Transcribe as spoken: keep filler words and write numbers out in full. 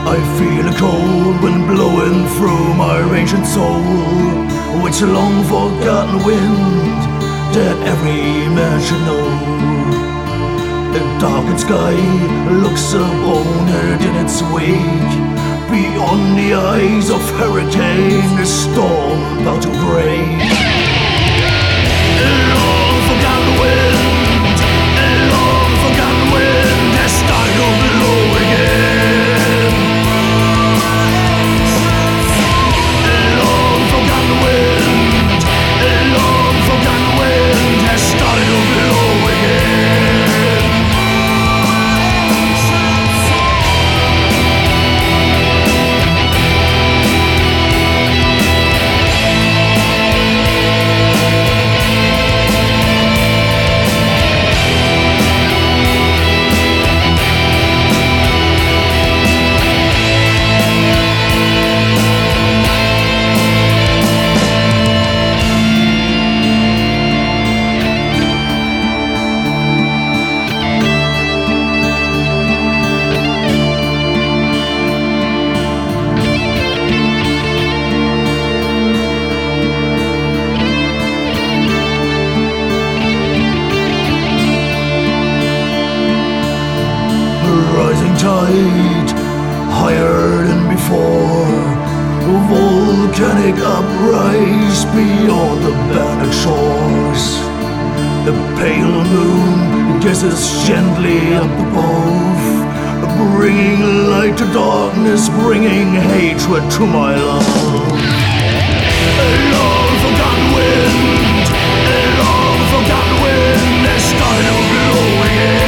I feel a cold wind blowing through my ancient soul, which a long forgotten wind that every man should know. The darkened sky looks upon in its wake. Beyond the eyes of hurricane, a storm about to break. Long forgotten wind, long forgotten wind has started to blow again. Long forgotten wind, long forgotten wind has started to blow again. Rising tide, higher than before, volcanic uprise beyond the Bannock shores. The pale moon guesses gently up above, bringing light to darkness, bringing hatred to my love. Long forgotten wind, long forgotten wind has started to blow again.